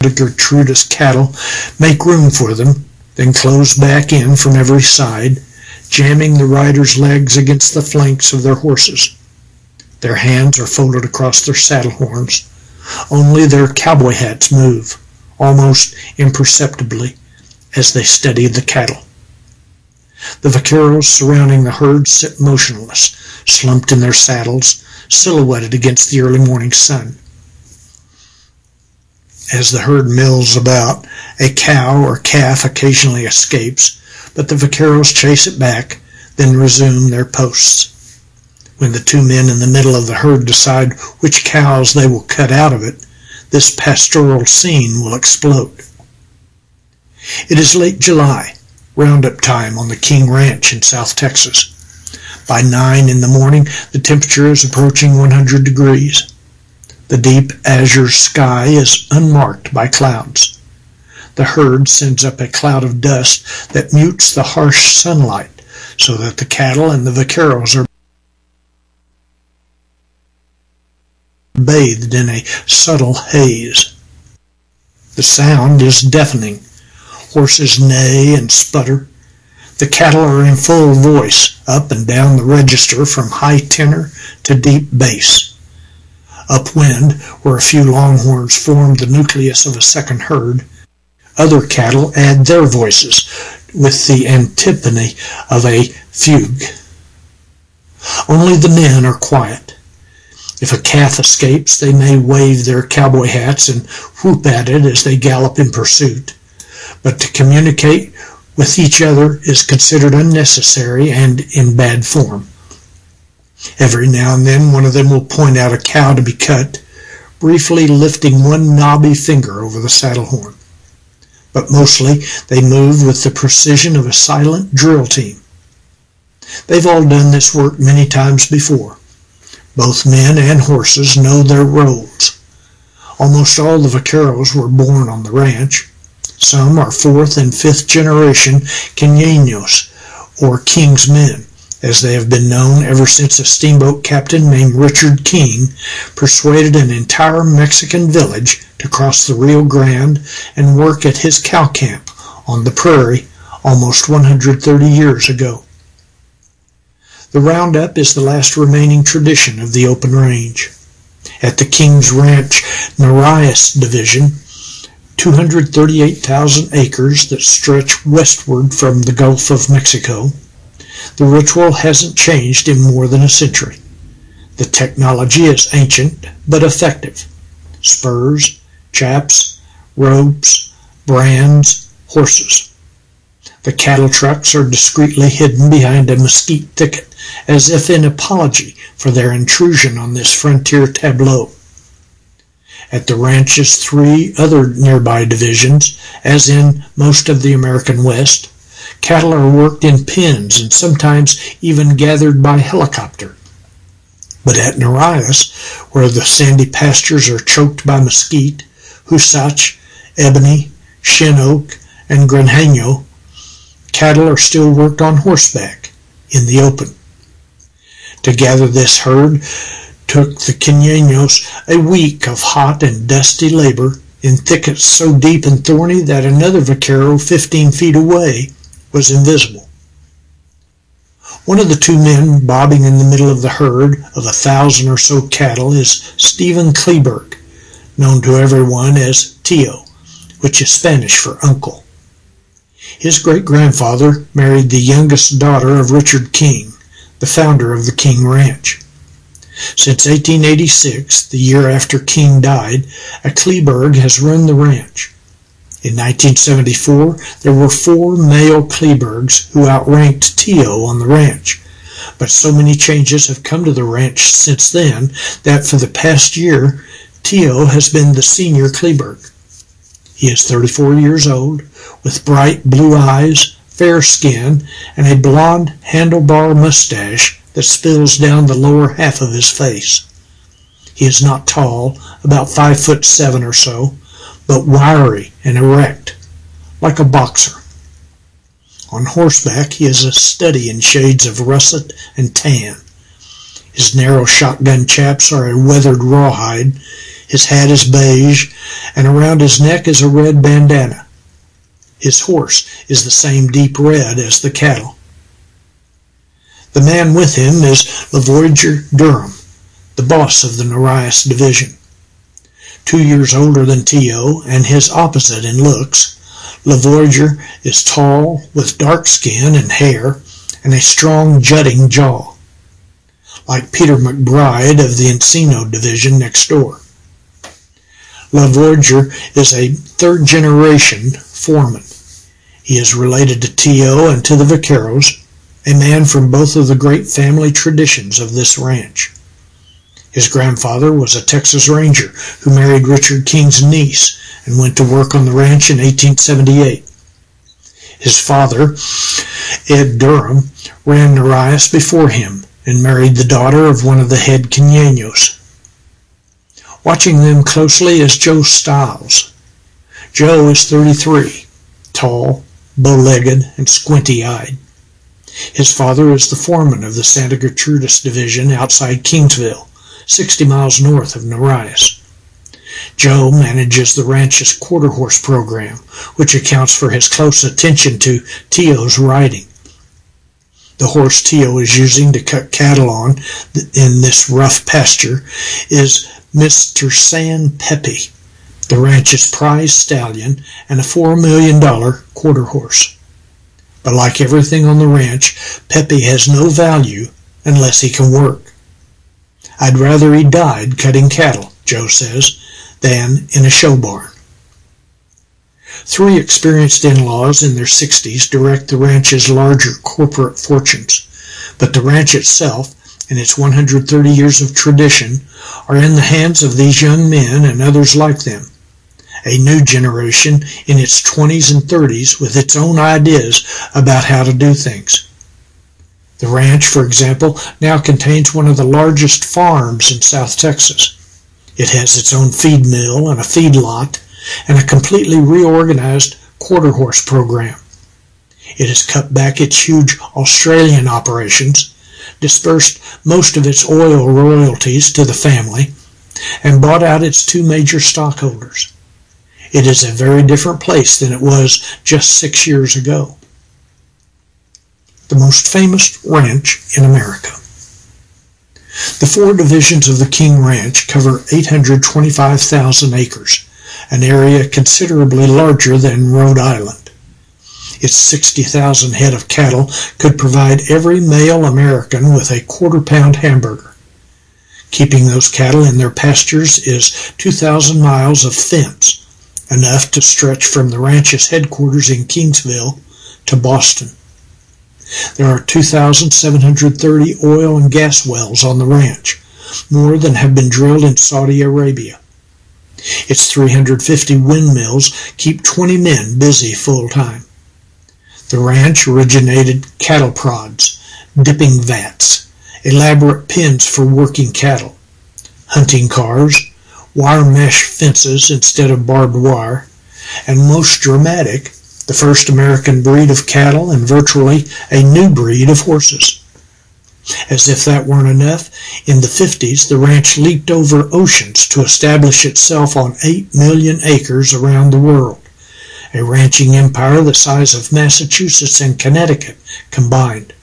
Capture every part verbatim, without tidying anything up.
Gertrudis cattle make room for them, then close back in from every side, jamming the riders' legs against the flanks of their horses. Their hands are folded across their saddle horns. Only their cowboy hats move, almost imperceptibly, as they steady the cattle. The vaqueros surrounding the herd sit motionless, slumped in their saddles, silhouetted against the early morning sun. As the herd mills about, a cow or calf occasionally escapes, but the vaqueros chase it back, then resume their posts. When the two men in the middle of the herd decide which cows they will cut out of it, this pastoral scene will explode. It is late July, roundup time on the King Ranch in South Texas. By nine in the morning, the temperature is approaching one hundred degrees. The deep azure sky is unmarked by clouds. The herd sends up a cloud of dust that mutes the harsh sunlight so that the cattle and the vaqueros are bathed in a subtle haze. The sound is deafening. Horses neigh and sputter. The cattle are in full voice, up and down the register from high tenor to deep bass. Upwind, where a few longhorns form the nucleus of a second herd, other cattle add their voices with the antiphony of a fugue. Only the men are quiet. If a calf escapes, they may wave their cowboy hats and whoop at it as they gallop in pursuit, but to communicate with each other is considered unnecessary and in bad form. Every now and then one of them will point out a cow to be cut, briefly lifting one knobby finger over the saddle horn. But mostly they move with the precision of a silent drill team. They've all done this work many times before. Both men and horses know their roles. Almost all the vaqueros were born on the ranch. Some are fourth and fifth generation Queñeños, or King's men, as they have been known ever since a steamboat captain named Richard King persuaded an entire Mexican village to cross the Rio Grande and work at his cow camp on the prairie almost one hundred thirty years ago. The roundup is the last remaining tradition of the open range. At the King's Ranch Narvaez Division, two hundred thirty-eight thousand acres that stretch westward from the Gulf of Mexico, the ritual hasn't changed in more than a century. The technology is ancient but effective. Spurs, chaps, ropes, brands, horses. The cattle trucks are discreetly hidden behind a mesquite thicket, as if in apology for their intrusion on this frontier tableau. At the ranch's three other nearby divisions, as in most of the American West, cattle are worked in pens and sometimes even gathered by helicopter. But at Narvaez, where the sandy pastures are choked by mesquite, huasach, ebony, shin oak, and granjeño, cattle are still worked on horseback, in the open. To gather this herd took the Queñeños a week of hot and dusty labor in thickets so deep and thorny that another vaquero fifteen feet away was invisible. One of the two men bobbing in the middle of the herd of a thousand or so cattle is Stephen Kleberg, known to everyone as Tio, which is Spanish for uncle. His great-grandfather married the youngest daughter of Richard King, the founder of the King Ranch. Since eighteen eighty-six, the year after King died, a Kleberg has run the ranch. In nineteen seventy-four, there were four male Klebergs who outranked Tio on the ranch, but so many changes have come to the ranch since then that for the past year, Tio has been the senior Kleberg. He is thirty-four years old, with bright blue eyes, fair skin, and a blonde handlebar mustache that spills down the lower half of his face. He is not tall, about five foot seven or so, but wiry and erect, like a boxer. On horseback he is a study in shades of russet and tan. His narrow shotgun chaps are a weathered rawhide, His hat is beige, and around his neck is a red bandana. His horse is the same deep red as the cattle. The man with him is LaVoyager Durham, the boss of the Norris division. Two years older than T O and his opposite in looks, LaVoyager is tall with dark skin and hair and a strong jutting jaw, like Peter McBride of the Encino division next door. LaVoyager is a third-generation foreman. He is related to T O and to the Vaqueros, a man from both of the great family traditions of this ranch. His grandfather was a Texas Ranger who married Richard King's niece and went to work on the ranch in eighteen seventy-eight. His father, Ed Durham, ran Norris before him and married the daughter of one of the head Queñeños. Watching them closely is Joe Stiles. Joe is thirty-three, tall, bow-legged, and squinty-eyed. His father is the foreman of the Santa Gertrudis division outside Kingsville, sixty miles north of Norris. Joe manages the ranch's quarter horse program, which accounts for his close attention to T O's riding. The horse T O is using to cut cattle on in this rough pasture is Mister San Pepe, the ranch's prize stallion and a four million dollars quarter horse. But like everything on the ranch, Pepe has no value unless he can work. I'd rather he died cutting cattle, Joe says, than in a show barn. Three experienced in-laws in their sixties direct the ranch's larger corporate fortunes, but the ranch itself and its one hundred thirty years of tradition are in the hands of these young men and others like them, a new generation in its twenties and thirties with its own ideas about how to do things. The ranch, for example, now contains one of the largest farms in South Texas. It has its own feed mill and a feedlot and a completely reorganized quarter horse program. It has cut back its huge Australian operations, dispersed most of its oil royalties to the family, and bought out its two major stockholders. It is a very different place than it was just six years ago. The most famous ranch in America. The four divisions of the King Ranch cover eight hundred twenty-five thousand acres, an area considerably larger than Rhode Island. Its sixty thousand head of cattle could provide every male American with a quarter-pound hamburger. Keeping those cattle in their pastures is two thousand miles of fence, enough to stretch from the ranch's headquarters in Kingsville to Boston. There are two thousand seven hundred thirty oil and gas wells on the ranch, more than have been drilled in Saudi Arabia. Its three hundred fifty windmills keep twenty men busy full-time. The ranch originated cattle prods, dipping vats, elaborate pens for working cattle, hunting cars, wire mesh fences instead of barbed wire, and most dramatic, the first American breed of cattle and virtually a new breed of horses. As if that weren't enough, in the fifties the ranch leaped over oceans to establish itself on eight million acres around the world, a ranching empire the size of Massachusetts and Connecticut combined.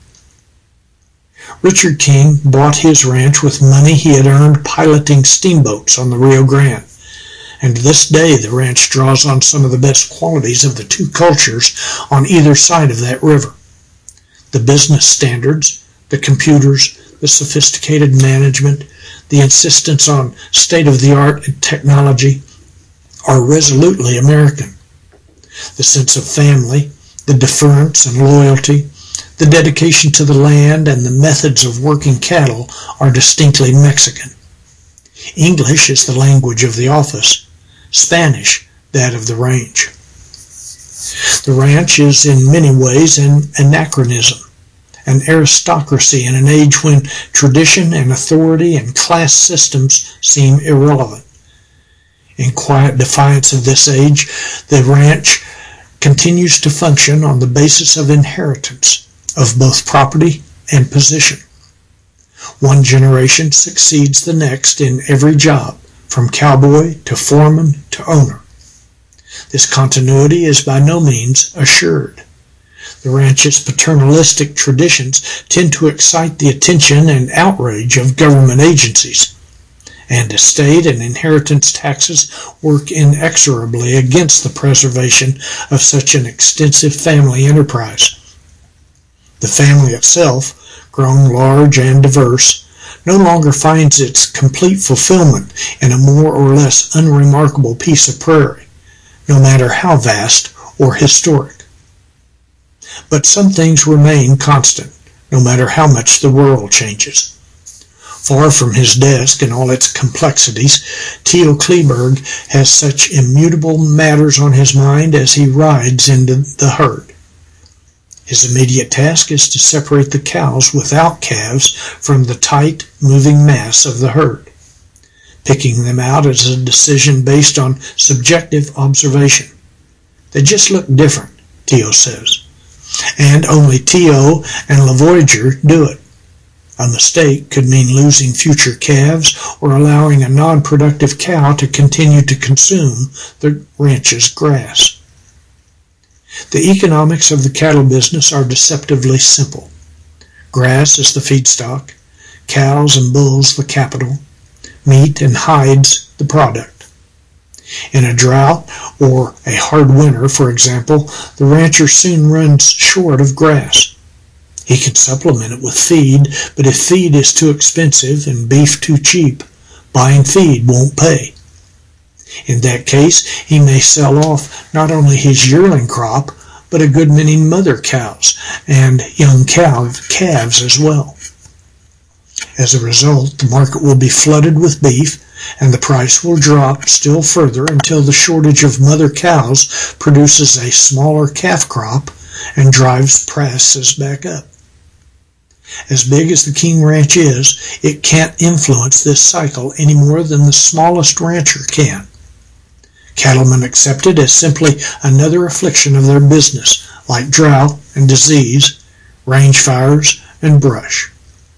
Richard King bought his ranch with money he had earned piloting steamboats on the Rio Grande, and to this day the ranch draws on some of the best qualities of the two cultures on either side of that river. The business standards, the computers, the sophisticated management, the insistence on state-of-the-art technology are resolutely American. The sense of family, the deference and loyalty, the dedication to the land, and the methods of working cattle are distinctly Mexican. English is the language of the office, Spanish that of the range. The ranch is in many ways an anachronism, an aristocracy in an age when tradition and authority and class systems seem irrelevant. In quiet defiance of this age, the ranch continues to function on the basis of inheritance, of both property and position. One generation succeeds the next in every job, from cowboy to foreman to owner. This continuity is by no means assured. The ranch's paternalistic traditions tend to excite the attention and outrage of government agencies, and estate and inheritance taxes work inexorably against the preservation of such an extensive family enterprise. The family itself, grown large and diverse, no longer finds its complete fulfillment in a more or less unremarkable piece of prairie, no matter how vast or historic. But some things remain constant, no matter how much the world changes. Far from his desk and all its complexities, Theo Kleberg has such immutable matters on his mind as he rides into the herd. His immediate task is to separate the cows without calves from the tight, moving mass of the herd. Picking them out is a decision based on subjective observation. They just look different, Theo says, and only Theo and Lavoisier do it. A mistake could mean losing future calves or allowing a non-productive cow to continue to consume the ranch's grass. The economics of the cattle business are deceptively simple. Grass is the feedstock, cows and bulls the capital, meat and hides the product. In a drought or a hard winter, for example, the rancher soon runs short of grass. He can supplement it with feed, but if feed is too expensive and beef too cheap, buying feed won't pay. In that case, he may sell off not only his yearling crop, but a good many mother cows and young cow calves as well. As a result, the market will be flooded with beef, and the price will drop still further until the shortage of mother cows produces a smaller calf crop and drives prices back up. As big as the King Ranch is, it can't influence this cycle any more than the smallest rancher can. Cattlemen accept it as simply another affliction of their business, like drought and disease, range fires and brush.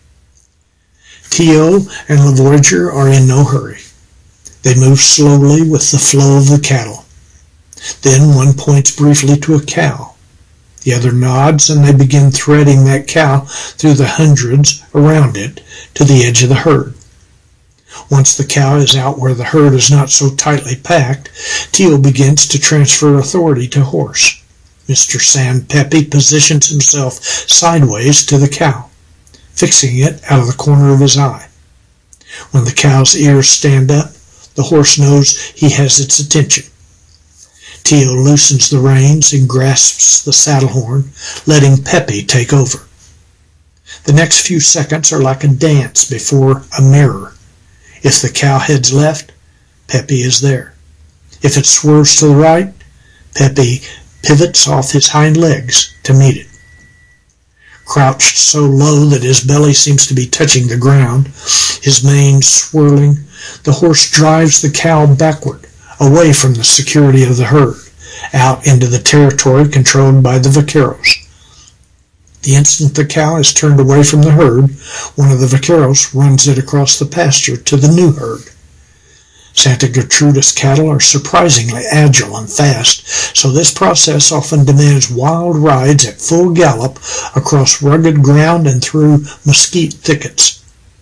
Theo and Lavoisier are in no hurry. They move slowly with the flow of the cattle. Then one points briefly to a cow. The other nods, and they begin threading that cow through the hundreds around it to the edge of the herd. Once the cow is out where the herd is not so tightly packed, Theo begins to transfer authority to horse. Mister San Pepe positions himself sideways to the cow, fixing it out of the corner of his eye. When the cow's ears stand up, the horse knows he has its attention. Theo loosens the reins and grasps the saddle horn, letting Pepe take over. The next few seconds are like a dance before a mirror. If the cow heads left, Pepe is there. If it swerves to the right, Pepe pivots off his hind legs to meet it. Crouched so low that his belly seems to be touching the ground, his mane swirling, the horse drives the cow backward, away from the security of the herd, out into the territory controlled by the vaqueros. The instant the cow is turned away from the herd, one of the vaqueros runs it across the pasture to the new herd. Santa Gertrudis cattle are surprisingly agile and fast, so this process often demands wild rides at full gallop across rugged ground and through mesquite thickets.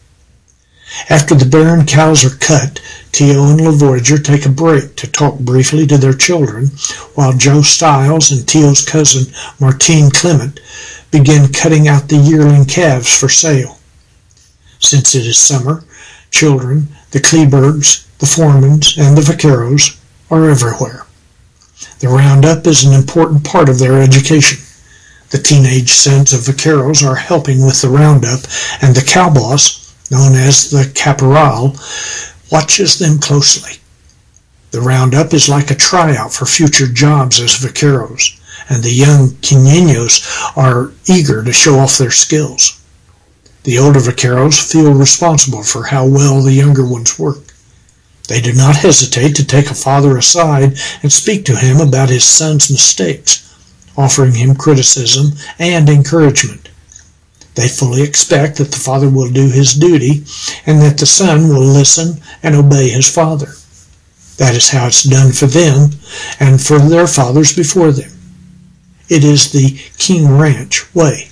After the barren cows are cut, Theo and Lavoisier take a break to talk briefly to their children, while Joe Stiles and Theo's cousin Martine Clement begin cutting out the yearling calves for sale. Since it is summer, children, the Klebergs, the Foremans, and the vaqueros are everywhere. The roundup is an important part of their education. The teenage sons of vaqueros are helping with the roundup, and the cow boss, known as the caporal, watches them closely. The roundup is like a tryout for future jobs as vaqueros, and the young quinceañeros are eager to show off their skills. The older vaqueros feel responsible for how well the younger ones work. They do not hesitate to take a father aside and speak to him about his son's mistakes, offering him criticism and encouragement. They fully expect that the father will do his duty and that the son will listen and obey his father. That is how it's done for them and for their fathers before them. It is the King Ranch way.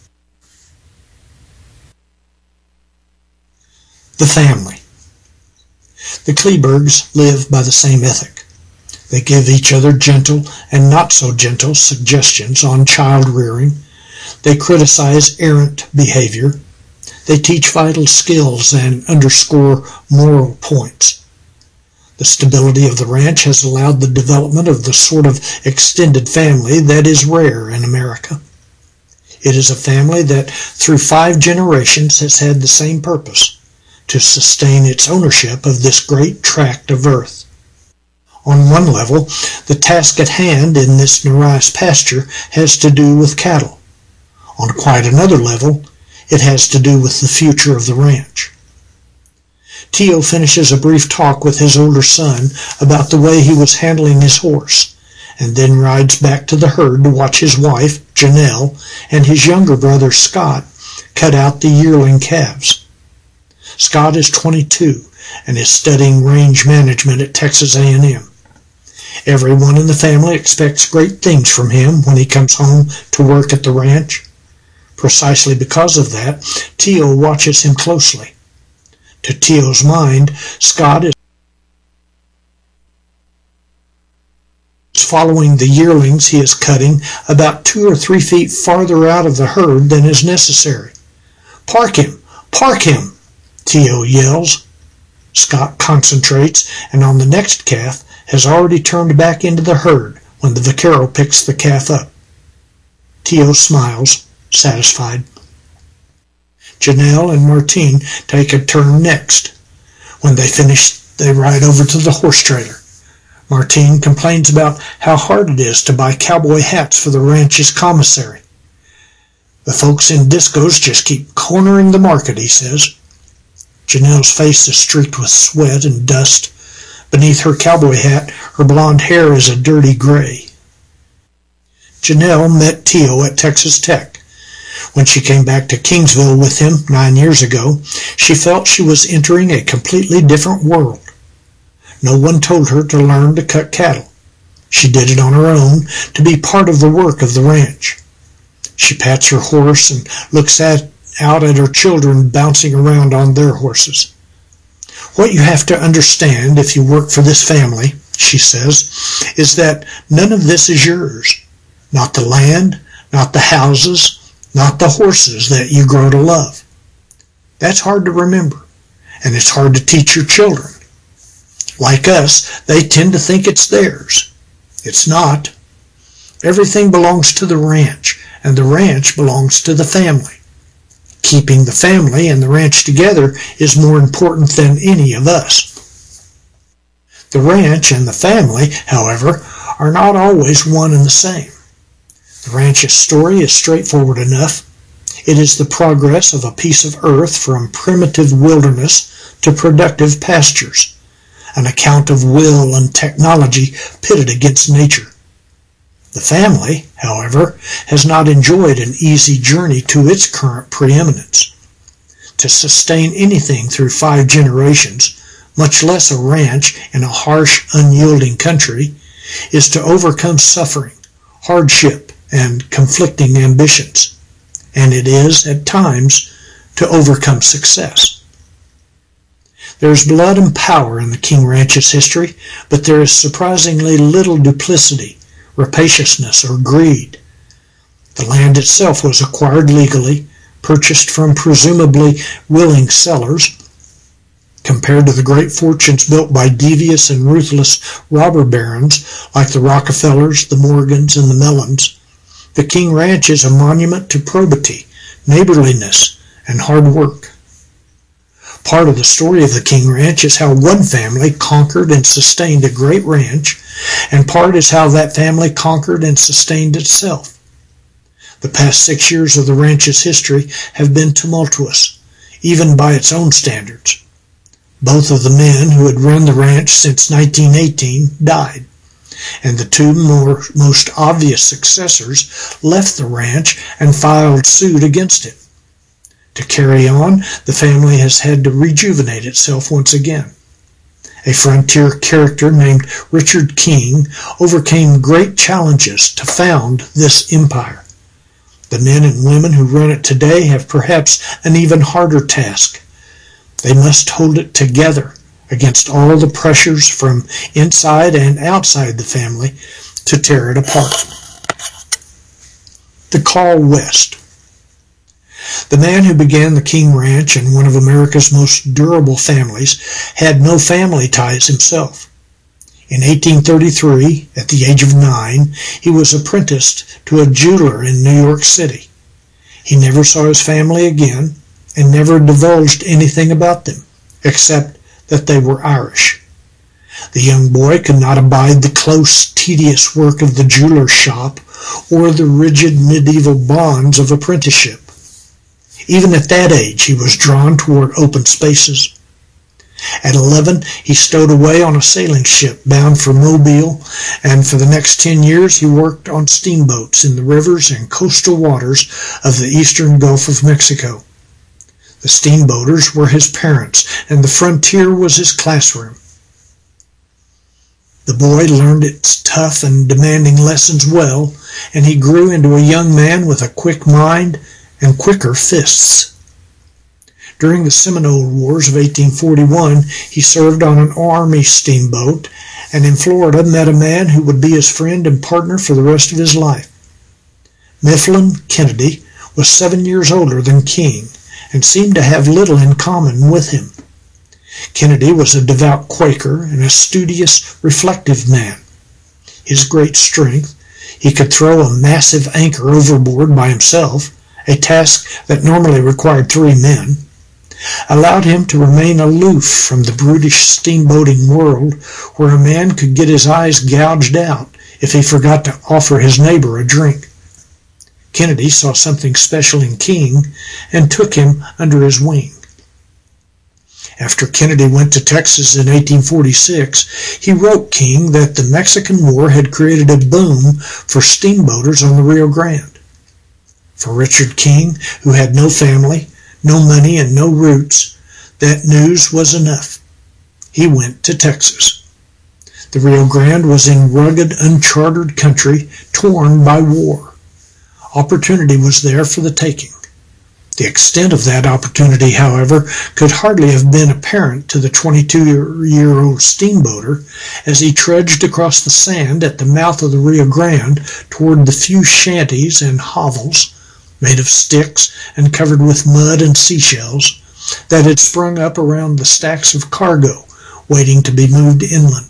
The family. The Klebergs live by the same ethic. They give each other gentle and not so gentle suggestions on child rearing. They criticize errant behavior. They teach vital skills and underscore moral points. The stability of the ranch has allowed the development of the sort of extended family that is rare in America. It is a family that through five generations has had the same purpose, to sustain its ownership of this great tract of earth. On one level, the task at hand in this Nerise pasture has to do with cattle. On quite another level, it has to do with the future of the ranch. Tio finishes a brief talk with his older son about the way he was handling his horse, and then rides back to the herd to watch his wife, Janelle, and his younger brother, Scott, cut out the yearling calves. Scott is twenty-two and is studying range management at Texas A and M. Everyone in the family expects great things from him when he comes home to work at the ranch. Precisely because of that, Tio watches him closely. To Tio's mind, Scott is following the yearlings he is cutting about two or three feet farther out of the herd than is necessary. "Park him! Park him!" Tio yells. Scott concentrates, and on the next calf has already turned back into the herd when the vaquero picks the calf up. Tio smiles, satisfied. Janelle and Martine take a turn next. When they finish, they ride over to the horse trailer. Martine complains about how hard it is to buy cowboy hats for the ranch's commissary. "The folks in discos just keep cornering the market," he says. Janelle's face is streaked with sweat and dust. Beneath her cowboy hat, her blonde hair is a dirty gray. Janelle met Tio at Texas Tech. When she came back to Kingsville with him nine years ago, she felt she was entering a completely different world. No one told her to learn to cut cattle. She did it on her own to be part of the work of the ranch. She pats her horse and looks at out at her children bouncing around on their horses. "What you have to understand if you work for this family," she says, "is that none of this is yours. Not the land, not the houses, not the horses that you grow to love. That's hard to remember, and it's hard to teach your children. Like us, they tend to think it's theirs. It's not. Everything belongs to the ranch, and the ranch belongs to the family. Keeping the family and the ranch together is more important than any of us. The ranch and the family, however, are not always one and the same. The ranch's story is straightforward enough. It is the progress of a piece of earth from primitive wilderness to productive pastures, an account of will and technology pitted against nature. The family, however, has not enjoyed an easy journey to its current preeminence. To sustain anything through five generations, much less a ranch in a harsh, unyielding country, is to overcome suffering, hardship, and conflicting ambitions, and it is, at times, to overcome success. There is blood and power in the King Ranch's history, but there is surprisingly little duplicity, rapaciousness, or greed. The land itself was acquired legally, purchased from presumably willing sellers. Compared to the great fortunes built by devious and ruthless robber barons like the Rockefellers, the Morgans, and the Mellons, the King Ranch is a monument to probity, neighborliness, and hard work. Part of the story of the King Ranch is how one family conquered and sustained a great ranch, and part is how that family conquered and sustained itself. The past six years of the ranch's history have been tumultuous, even by its own standards. Both of the men who had run the ranch since nineteen eighteen died, and the two more, most obvious successors left the ranch and filed suit against it. To carry on, the family has had to rejuvenate itself once again. A frontier character named Richard King overcame great challenges to found this empire. The men and women who run it today have perhaps an even harder task. They must hold it together against all the pressures from inside and outside the family to tear it apart. The Carl West. The man who began the King Ranch and one of America's most durable families had no family ties himself. In eighteen thirty-three, at the age of nine, he was apprenticed to a jeweler in New York City. He never saw his family again and never divulged anything about them, except that they were Irish. The young boy could not abide the close, tedious work of the jeweler's shop or the rigid medieval bonds of apprenticeship. Even at that age, he was drawn toward open spaces. At eleven, he stowed away on a sailing ship bound for Mobile, and for the next ten years he worked on steamboats in the rivers and coastal waters of the eastern Gulf of Mexico. The steamboaters were his parents, and the frontier was his classroom. The boy learned its tough and demanding lessons well, and he grew into a young man with a quick mind and quicker fists. During the Seminole Wars of eighteen forty-one, he served on an Army steamboat, and in Florida met a man who would be his friend and partner for the rest of his life. Mifflin Kennedy was seven years older than King, and seemed to have little in common with him. Kennedy was a devout Quaker and a studious, reflective man. His great strength, he could throw a massive anchor overboard by himself, a task that normally required three men, allowed him to remain aloof from the brutish steamboating world where a man could get his eyes gouged out if he forgot to offer his neighbor a drink. Kennedy saw something special in King and took him under his wing. After Kennedy went to Texas in eighteen forty-six, he wrote King that the Mexican War had created a boom for steamboaters on the Rio Grande. For Richard King, who had no family, no money, and no roots, that news was enough. He went to Texas. The Rio Grande was in rugged, uncharted country, torn by war. Opportunity was there for the taking. The extent of that opportunity, however, could hardly have been apparent to the twenty-two-year-old steamboater as he trudged across the sand at the mouth of the Rio Grande toward the few shanties and hovels, made of sticks and covered with mud and seashells, that had sprung up around the stacks of cargo waiting to be moved inland.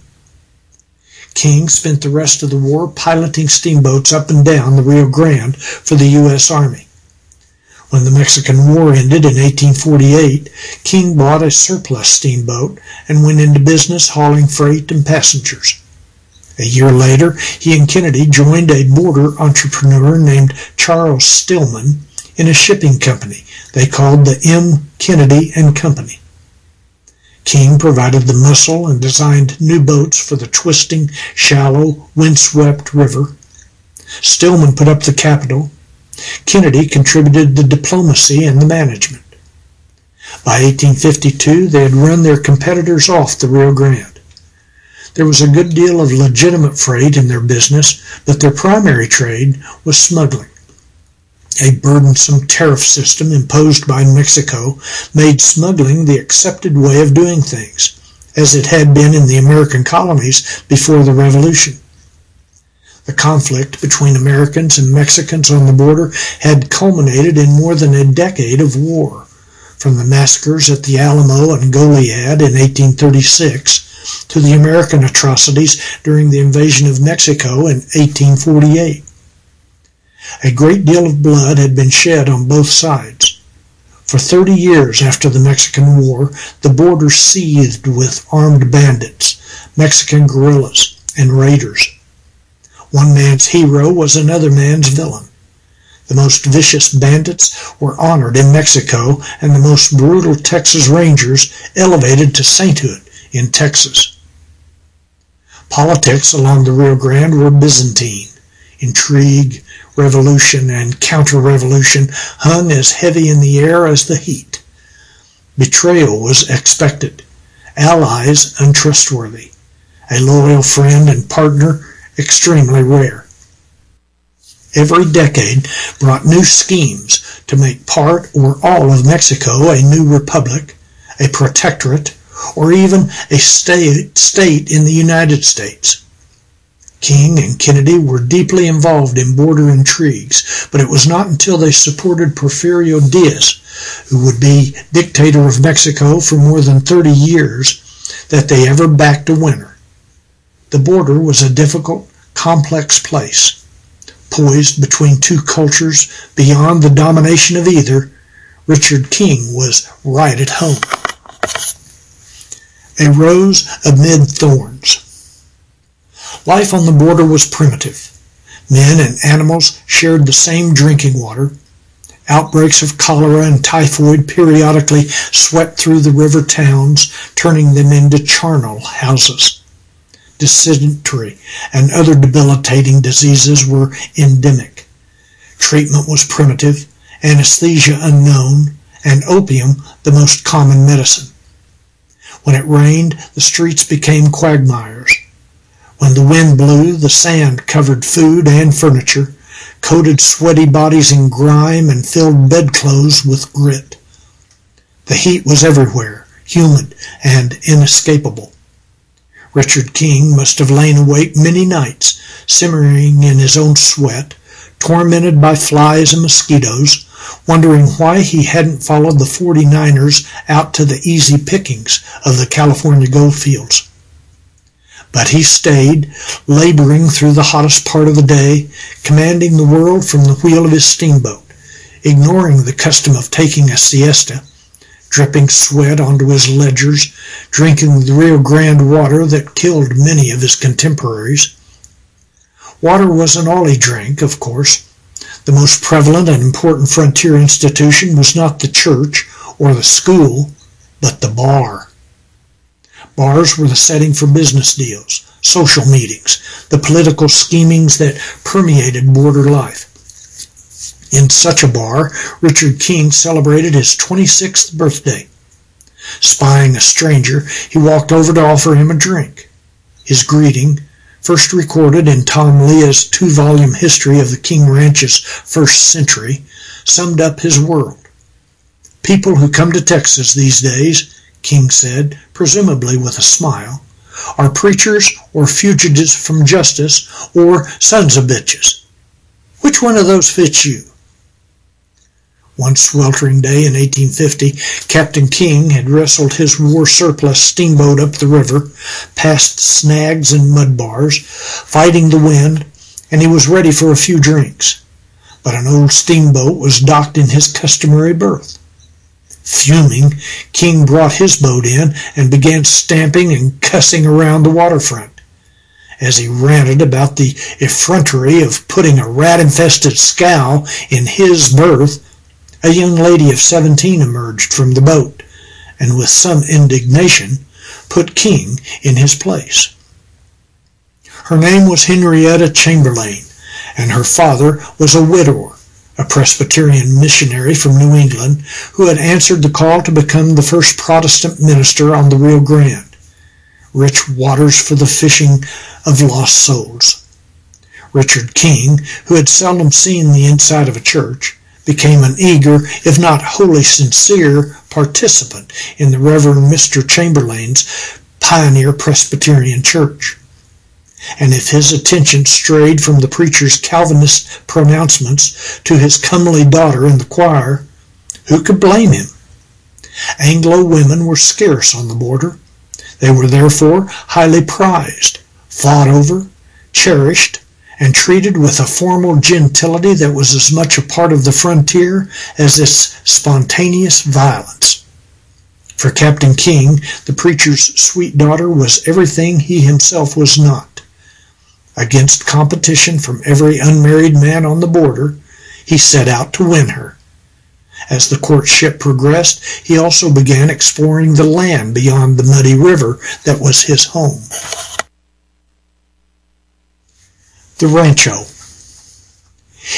King spent the rest of the war piloting steamboats up and down the Rio Grande for the U S Army. When the Mexican War ended in eighteen forty-eight, King bought a surplus steamboat and went into business hauling freight and passengers. A year later, he and Kennedy joined a border entrepreneur named Charles Stillman in a shipping company they called the M. Kennedy and Company. King provided the muscle and designed new boats for the twisting, shallow, windswept river. Stillman put up the capital. Kennedy contributed the diplomacy and the management. By eighteen fifty-two, they had run their competitors off the Rio Grande. There was a good deal of legitimate freight in their business, but their primary trade was smuggling. A burdensome tariff system imposed by Mexico made smuggling the accepted way of doing things, as it had been in the American colonies before the Revolution. The conflict between Americans and Mexicans on the border had culminated in more than a decade of war, from the massacres at the Alamo and Goliad in eighteen thirty-six to the American atrocities during the invasion of Mexico in eighteen forty-eight. A great deal of blood had been shed on both sides. For thirty years after the Mexican War, the border seethed with armed bandits, Mexican guerrillas, and raiders. One man's hero was another man's villain. The most vicious bandits were honored in Mexico, and the most brutal Texas Rangers elevated to sainthood in Texas. Politics along the Rio Grande were Byzantine. Intrigue, revolution, and counter-revolution hung as heavy in the air as the heat. Betrayal was expected, allies untrustworthy, a loyal friend and partner extremely rare. Every decade brought new schemes to make part or all of Mexico a new republic, a protectorate, or even a state, state in the United States. King and Kennedy were deeply involved in border intrigues, but it was not until they supported Porfirio Diaz, who would be dictator of Mexico for more than thirty years, that they ever backed a winner. The border was a difficult, complex place. Poised between two cultures beyond the domination of either, Richard King was right at home. A rose amid thorns. Life on the border was primitive. Men and animals shared the same drinking water. Outbreaks of cholera and typhoid periodically swept through the river towns, turning them into charnel houses. Dysentery and other debilitating diseases were endemic. Treatment was primitive, anesthesia unknown, and opium the most common medicine. When it rained, the streets became quagmires. When the wind blew, the sand covered food and furniture, coated sweaty bodies in grime, and filled bedclothes with grit. The heat was everywhere, humid and inescapable. Richard King must have lain awake many nights, simmering in his own sweat, tormented by flies and mosquitoes, wondering why he hadn't followed the forty-niners out to the easy pickings of the California goldfields. But he stayed, laboring through the hottest part of the day, commanding the world from the wheel of his steamboat, ignoring the custom of taking a siesta, dripping sweat onto his ledgers, drinking the Rio Grande water that killed many of his contemporaries. Water wasn't all he drank, of course. The most prevalent and important frontier institution was not the church or the school, but the bar. Bars were the setting for business deals, social meetings, the political schemings that permeated border life. In such a bar, Richard King celebrated his twenty-sixth birthday. Spying a stranger, he walked over to offer him a drink. His greeting, first recorded in Tom Leah's two-volume history of the King Ranch's first century, summed up his world. People who come to Texas these days, King said, presumably with a smile, are preachers or fugitives from justice or sons of bitches. Which one of those fits you? One sweltering day in eighteen fifty, Captain King had wrestled his war-surplus steamboat up the river, past snags and mud bars, fighting the wind, and he was ready for a few drinks. But an old steamboat was docked in his customary berth. Fuming, King brought his boat in and began stamping and cussing around the waterfront. As he ranted about the effrontery of putting a rat-infested scow in his berth, a young lady of seventeen emerged from the boat, and with some indignation put King in his place. Her name was Henrietta Chamberlain, and her father was a widower, a Presbyterian missionary from New England who had answered the call to become the first Protestant minister on the Rio Grande. Rich waters for the fishing of lost souls. Richard King, who had seldom seen the inside of a church, became an eager, if not wholly sincere, participant in the Reverend Mister Chamberlain's pioneer Presbyterian church. And if his attention strayed from the preacher's Calvinist pronouncements to his comely daughter in the choir, who could blame him? Anglo women were scarce on the border. They were therefore highly prized, fought over, cherished, and treated with a formal gentility that was as much a part of the frontier as its spontaneous violence. For Captain King, the preacher's sweet daughter was everything he himself was not. Against competition from every unmarried man on the border, he set out to win her. As the courtship progressed, he also began exploring the land beyond the muddy river that was his home. The Rancho.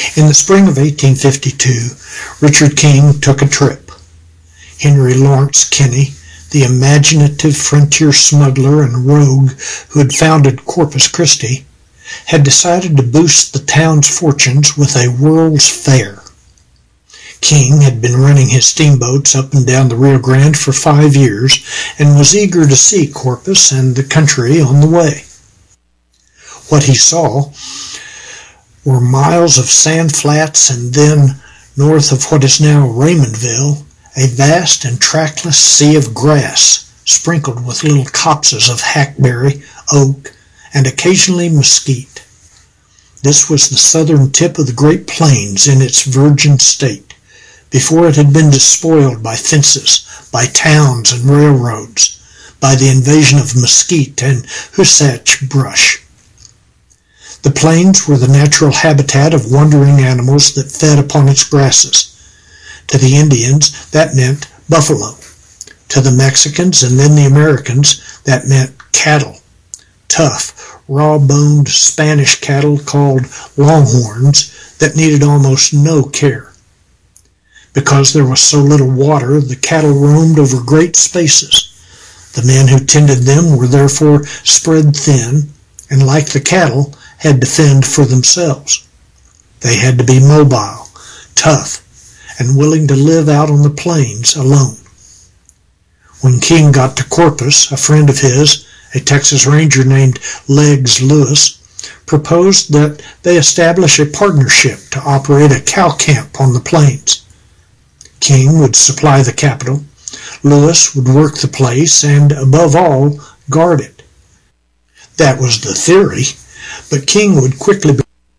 In the spring of eighteen fifty-two, Richard King took a trip. Henry Lawrence Kinney, the imaginative frontier smuggler and rogue who had founded Corpus Christi, had decided to boost the town's fortunes with a World's Fair. King had been running his steamboats up and down the Rio Grande for five years and was eager to see Corpus and the country on the way. What he saw were miles of sand flats and then, north of what is now Raymondville, a vast and trackless sea of grass sprinkled with little copses of hackberry, oak, and occasionally mesquite. This was the southern tip of the Great Plains in its virgin state, before it had been despoiled by fences, by towns and railroads, by the invasion of mesquite and huasach brush. The plains were the natural habitat of wandering animals that fed upon its grasses. To the Indians, that meant buffalo. To the Mexicans and then the Americans, that meant cattle. Tough, raw-boned Spanish cattle called longhorns that needed almost no care. Because there was so little water, the cattle roamed over great spaces. The men who tended them were therefore spread thin, and like the cattle, had to fend for themselves. They had to be mobile, tough, and willing to live out on the plains alone. When King got to Corpus, a friend of his, a Texas Ranger named Legs Lewis, proposed that they establish a partnership to operate a cow camp on the plains. King would supply the capital, Lewis would work the place, and, above all, guard it. That was the theory, but King would quickly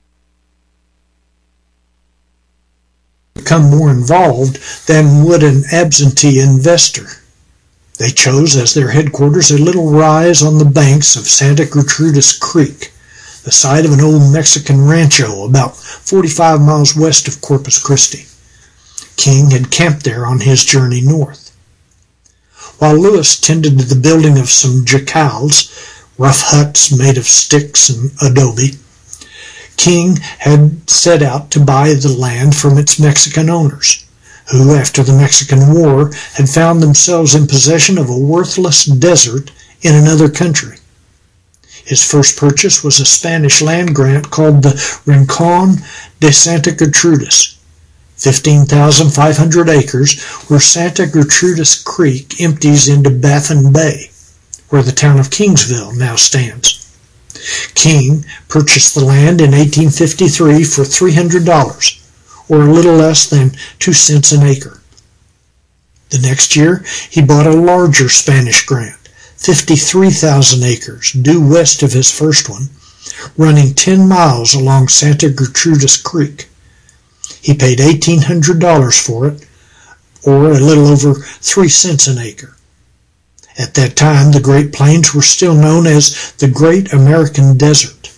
become more involved than would an absentee investor. They chose as their headquarters a little rise on the banks of Santa Gertrudis Creek, the site of an old Mexican rancho about forty-five miles west of Corpus Christi. King had camped there on his journey north. While Lewis tended to the building of some jacals, rough huts made of sticks and adobe, King had set out to buy the land from its Mexican owners, who, after the Mexican War, had found themselves in possession of a worthless desert in another country. His first purchase was a Spanish land grant called the Rincon de Santa Gertrudis, fifteen thousand five hundred acres, where Santa Gertrudis Creek empties into Baffin Bay, where the town of Kingsville now stands. King purchased the land in eighteen fifty-three for three hundred dollars, or a little less than two cents an acre. The next year, he bought a larger Spanish grant, fifty-three thousand acres, due west of his first one, running ten miles along Santa Gertrudis Creek. He paid eighteen hundred dollars for it, or a little over three cents an acre. At that time, the Great Plains were still known as the Great American Desert.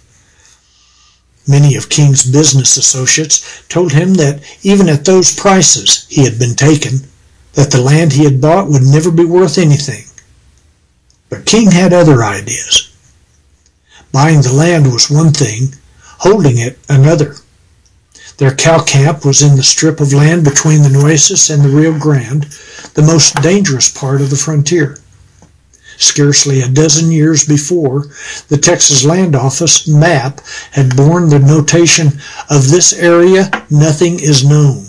Many of King's business associates told him that even at those prices he had been taken, that the land he had bought would never be worth anything. But King had other ideas. Buying the land was one thing, holding it another. Their cow camp was in the strip of land between the Nueces and the Rio Grande, the most dangerous part of the frontier. Scarcely a dozen years before, the Texas Land Office map had borne the notation, "Of this area, nothing is known."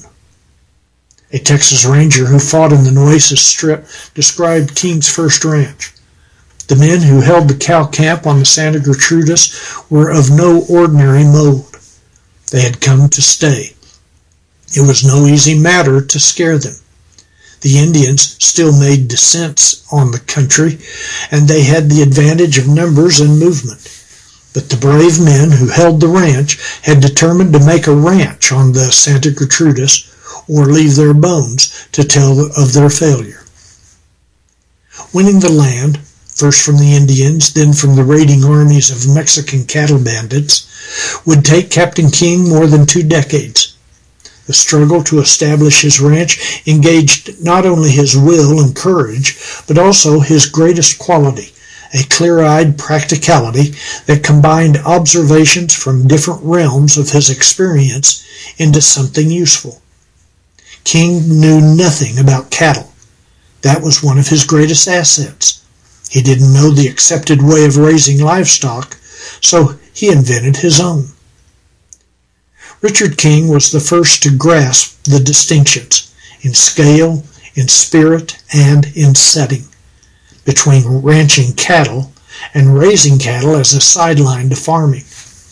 A Texas Ranger who fought in the Nueces Strip described King's first ranch. The men who held the cow camp on the Santa Gertrudis were of no ordinary mold. They had come to stay. It was no easy matter to scare them. The Indians still made descents on the country, and they had the advantage of numbers and movement. But the brave men who held the ranch had determined to make a ranch on the Santa Gertrudis, or leave their bones to tell of their failure. Winning the land, first from the Indians, then from the raiding armies of Mexican cattle bandits, would take Captain King more than two decades. The struggle to establish his ranch engaged not only his will and courage, but also his greatest quality, a clear-eyed practicality that combined observations from different realms of his experience into something useful. King knew nothing about cattle. That was one of his greatest assets. He didn't know the accepted way of raising livestock, so he invented his own. Richard King was the first to grasp the distinctions in scale, in spirit, and in setting between ranching cattle and raising cattle as a sideline to farming.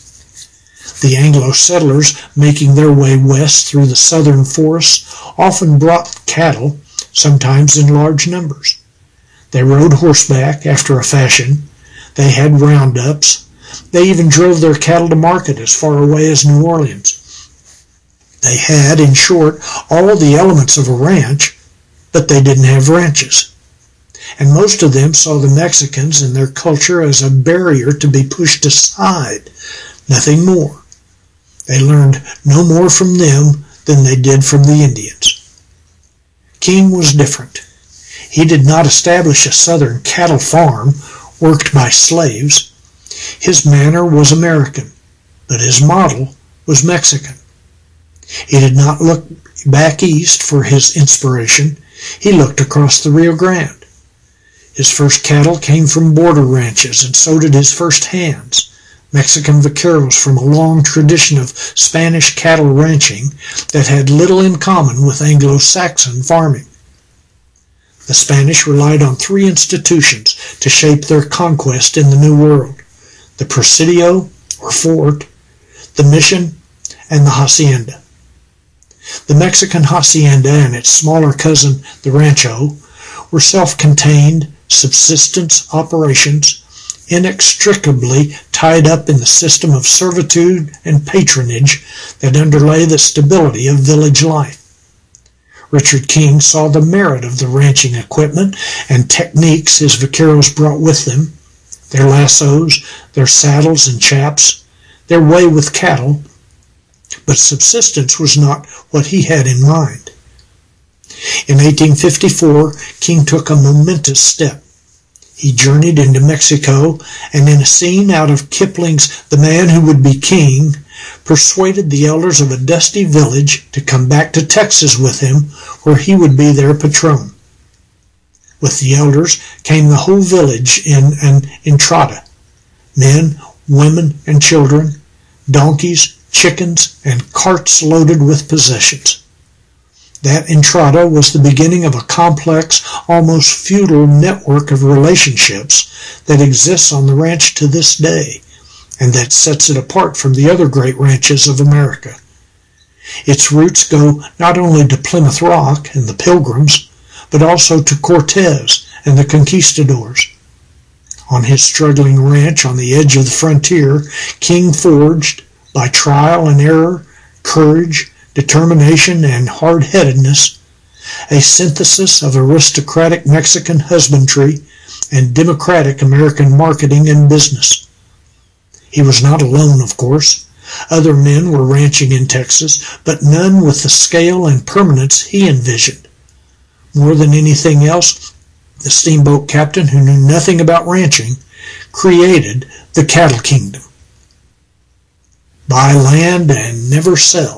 The Anglo settlers making their way west through the southern forests often brought cattle, sometimes in large numbers. They rode horseback after a fashion. They had roundups. They even drove their cattle to market as far away as New Orleans. They had, in short, all the elements of a ranch, but they didn't have ranches. And most of them saw the Mexicans and their culture as a barrier to be pushed aside, nothing more. They learned no more from them than they did from the Indians. King was different. He did not establish a southern cattle farm worked by slaves. His manner was American, but his model was Mexican. He did not look back east for his inspiration. He looked across the Rio Grande. His first cattle came from border ranches, and so did his first hands, Mexican vaqueros from a long tradition of Spanish cattle ranching that had little in common with Anglo-Saxon farming. The Spanish relied on three institutions to shape their conquest in the New World: the presidio, or fort, the mission, and the hacienda. The Mexican hacienda and its smaller cousin, the rancho, were self-contained subsistence operations, inextricably tied up in the system of servitude and patronage that underlay the stability of village life. Richard King saw the merit of the ranching equipment and techniques his vaqueros brought with them, their lassos, their saddles and chaps, their way with cattle, but subsistence was not what he had in mind. In eighteen fifty-four, King took a momentous step. He journeyed into Mexico, and in a scene out of Kipling's The Man Who Would Be King, persuaded the elders of a dusty village to come back to Texas with him, where he would be their patron. With the elders came the whole village in an entrada: men, women, and children, donkeys, chickens, and carts loaded with possessions. That entrada was the beginning of a complex, almost feudal network of relationships that exists on the ranch to this day, and that sets it apart from the other great ranches of America. Its roots go not only to Plymouth Rock and the Pilgrims, but also to Cortez and the conquistadors. On his struggling ranch on the edge of the frontier, King forged, by trial and error, courage, determination, and hard-headedness, a synthesis of aristocratic Mexican husbandry and democratic American marketing and business. He was not alone, of course. Other men were ranching in Texas, but none with the scale and permanence he envisioned. More than anything else, the steamboat captain, who knew nothing about ranching, created the cattle kingdom. Buy land and never sell.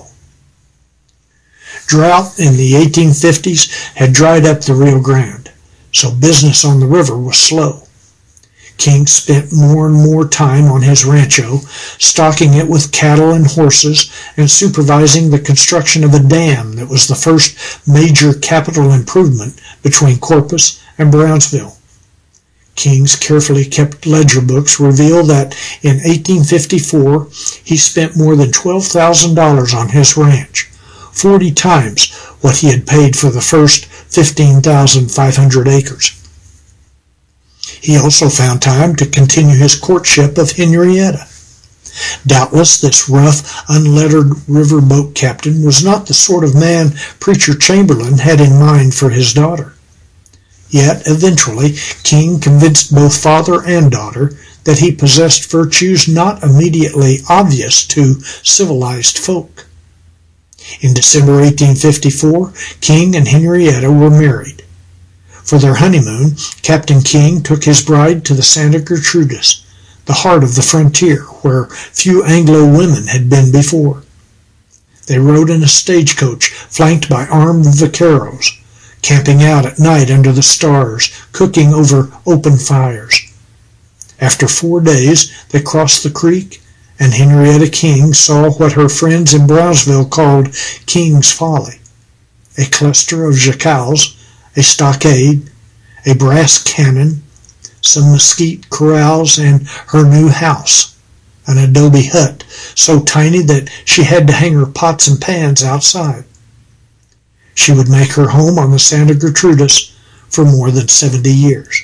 Drought in the eighteen fifties had dried up the Rio Grande, so business on the river was slow. King spent more and more time on his rancho, stocking it with cattle and horses, and supervising the construction of a dam that was the first major capital improvement between Corpus and Brownsville. King's carefully kept ledger books reveal that in eighteen fifty-four he spent more than twelve thousand dollars on his ranch, forty times what he had paid for the first fifteen thousand five hundred acres. He also found time to continue his courtship of Henrietta. Doubtless this rough, unlettered riverboat captain was not the sort of man Preacher Chamberlain had in mind for his daughter. Yet, eventually, King convinced both father and daughter that he possessed virtues not immediately obvious to civilized folk. In December eighteen fifty-four, King and Henrietta were married. For their honeymoon, Captain King took his bride to the Santa Gertrudis, the heart of the frontier, where few Anglo women had been before. They rode in a stagecoach flanked by armed vaqueros, camping out at night under the stars, cooking over open fires. After four days, they crossed the creek, and Henrietta King saw what her friends in Brownsville called King's Folly: a cluster of jacals, a stockade, a brass cannon, some mesquite corrals, and her new house, an adobe hut so tiny that she had to hang her pots and pans outside. She would make her home on the Santa Gertrudis for more than seventy years.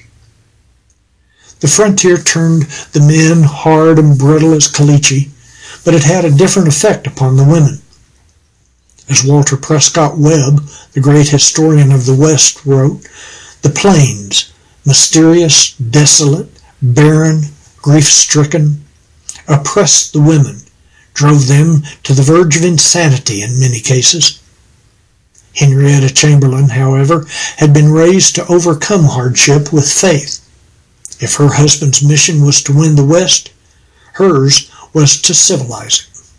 The frontier turned the men hard and brittle as caliche, but it had a different effect upon the women. As Walter Prescott Webb, the great historian of the West, wrote, "The plains, mysterious, desolate, barren, grief-stricken, oppressed the women, drove them to the verge of insanity in many cases." Henrietta Chamberlain, however, had been raised to overcome hardship with faith. If her husband's mission was to win the West, hers was to civilize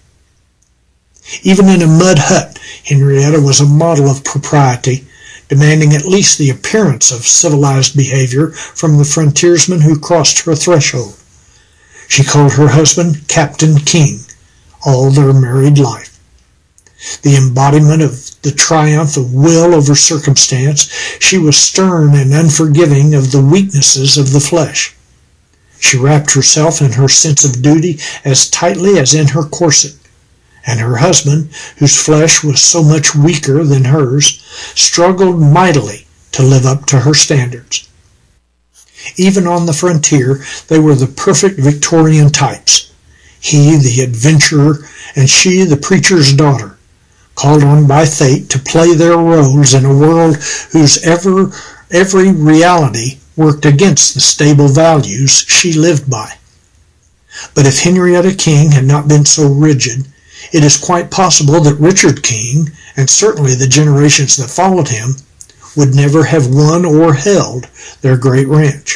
it. Even in a mud hut, Henrietta was a model of propriety, demanding at least the appearance of civilized behavior from the frontiersmen who crossed her threshold. She called her husband Captain King all their married life. The embodiment of the triumph of will over circumstance, she was stern and unforgiving of the weaknesses of the flesh. She wrapped herself in her sense of duty as tightly as in her corset, and her husband, whose flesh was so much weaker than hers, struggled mightily to live up to her standards. Even on the frontier, they were the perfect Victorian types. He, the adventurer, and she, the preacher's daughter, called on by fate to play their roles in a world whose ever, every reality worked against the stable values she lived by. But if Henrietta King had not been so rigid, it is quite possible that Richard King, and certainly the generations that followed him, would never have won or held their great ranch.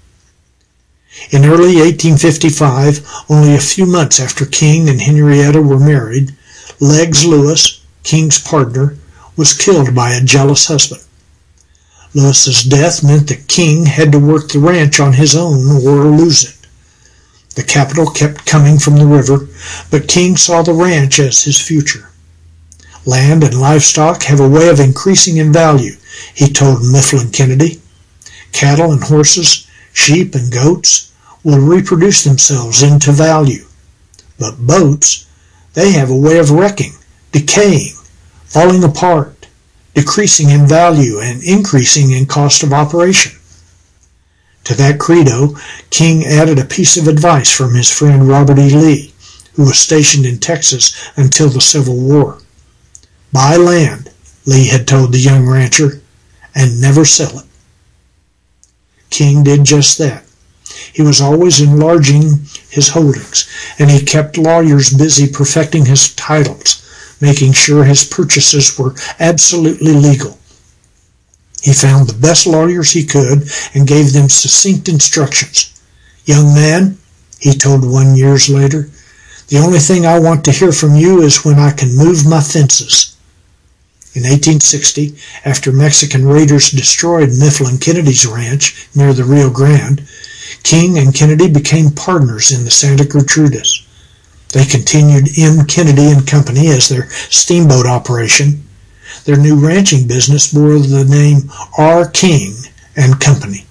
In early eighteen fifty-five, only a few months after King and Henrietta were married, Legs Lewis, King's partner, was killed by a jealous husband. Lewis's death meant that King had to work the ranch on his own or lose it. The capital kept coming from the river, but King saw the ranch as his future. Land and livestock have a way of increasing in value, he told Mifflin Kennedy. Cattle and horses, sheep and goats will reproduce themselves into value. But boats, they have a way of wrecking, decaying, falling apart, decreasing in value, and increasing in cost of operation. To that credo, King added a piece of advice from his friend Robert E. Lee, who was stationed in Texas until the Civil War. Buy land, Lee had told the young rancher, and never sell it. King did just that. He was always enlarging his holdings, and he kept lawyers busy perfecting his titles, making sure his purchases were absolutely legal. He found the best lawyers he could and gave them succinct instructions. "Young man," he told one years later, "the only thing I want to hear from you is when I can move my fences." In eighteen sixty, after Mexican raiders destroyed Mifflin Kennedy's ranch near the Rio Grande, King and Kennedy became partners in the Santa Gertrudis. They continued M. Kennedy and Company as their steamboat operation. Their new ranching business bore the name R. King and Company.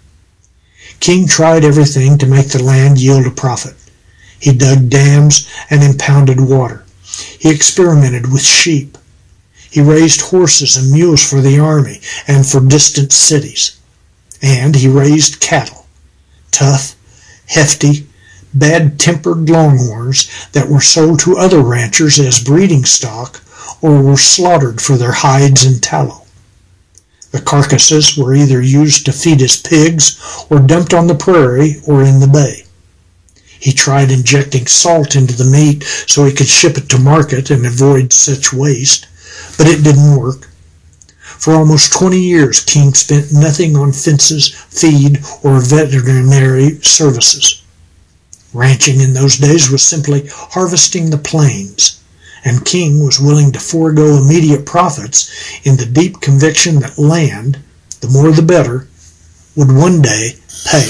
King tried everything to make the land yield a profit. He dug dams and impounded water. He experimented with sheep. He raised horses and mules for the army and for distant cities. And he raised cattle, tough, hefty, bad-tempered longhorns that were sold to other ranchers as breeding stock or were slaughtered for their hides and tallow. The carcasses were either used to feed his pigs or dumped on the prairie or in the bay. He tried injecting salt into the meat so he could ship it to market and avoid such waste, but it didn't work. For almost twenty years, King spent nothing on fences, feed, or veterinary services. Ranching in those days was simply harvesting the plains, and King was willing to forego immediate profits in the deep conviction that land, the more the better, would one day pay.